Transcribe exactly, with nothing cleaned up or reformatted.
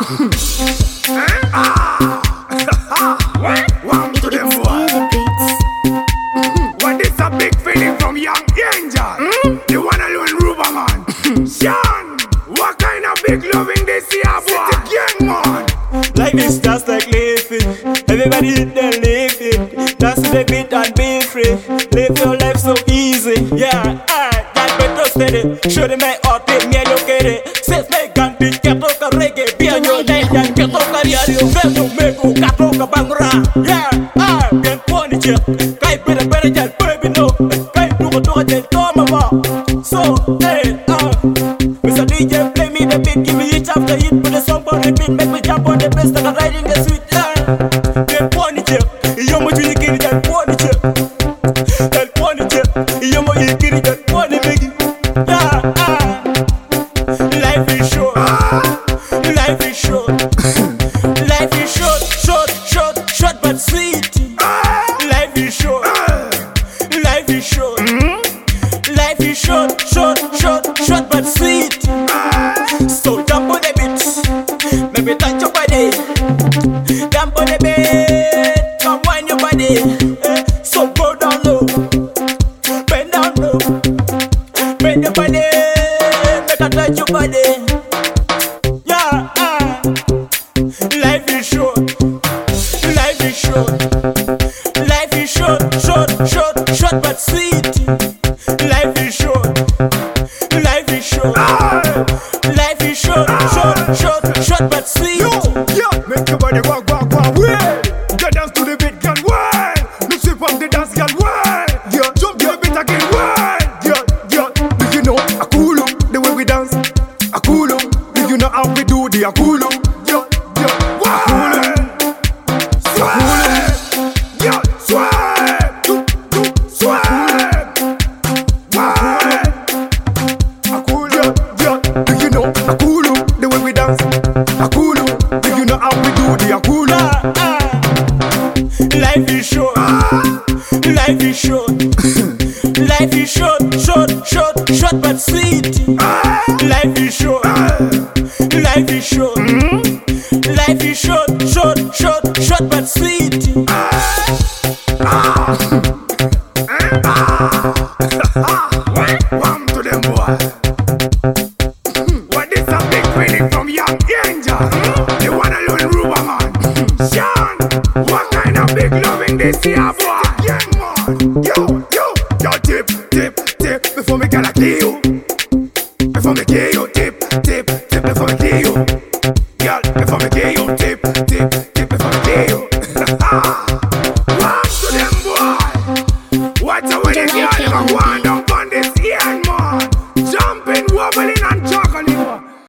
One to them boy. What is a big feeling from young angel? The one alone Ruba man. Sean, what kind of big loving they see a boy? Gang man. Life is just like living. Everybody hit their living. Dance to the beat and be free. Live your life so easy. Yeah, I got better steady. Show them my heart, take me a look at it. Says my gun, bitch, get off a reggae. Be on your life, and get off a radio. Grab your mego, cut off a bangra. Yeah, I get funny chip. Guy better, better, just baby, no. Guy do a do a just come about. So, hey, uh, Mister D J, play me the beat. Give me hit after hit. Put the song on the beat. Make me jump on the bass like I'm riding the sweet line. Get funny chip. You're my junior kid, that funny chip. That funny chip. You're my kid, that funny biggie. Yeah, ah. Life is short. Life is short. Life is short, short, short, short but sweet. Life is short. Life is short. Life is short, short, short, short but sweet. So jump on the beat, maybe touch your body. Jump on the beat, come wind your body. Eh, so go down low, bend down low, bend your body, make a touch your body. Yeah, ah. Life is short, life is short, life is short, short, short, short but sweet. Life is short, life is short, life is short, short, short, short but sweet. Yo, yo, make your body walk, walk, walk, way. Get dance to the beat, girl, way. Look sweep on the dance, girl, way. Yeah, jump the beat again, way. Yeah, yeah, do you know a cool the way we dance? A cool do you know how we do the a cool? Yeah, yeah, way. Swag, yeah, swag, do, do, swag. Way. A cool, yeah, yeah, do you know a cool the way we dance? A cool, do you know how we do the a cool? Ah, ah. Life is short, life is short, life is short, short, short, short but sweet. Life is short, life is short, life is short, short, short, short but sweet. One to them boy. What is a big feeling from young angel? The one alone Ruba man. Sean, what kind of big loving they see a boy? Young man, yo, yo, yo, tip, tip, tip before me gonna kill you. Before me kill you, tip, tip, tip before me kill you. Girl, before me kill you, tip, tip, tip before me kill you. One to them boy. What's a wedding girl never wonder?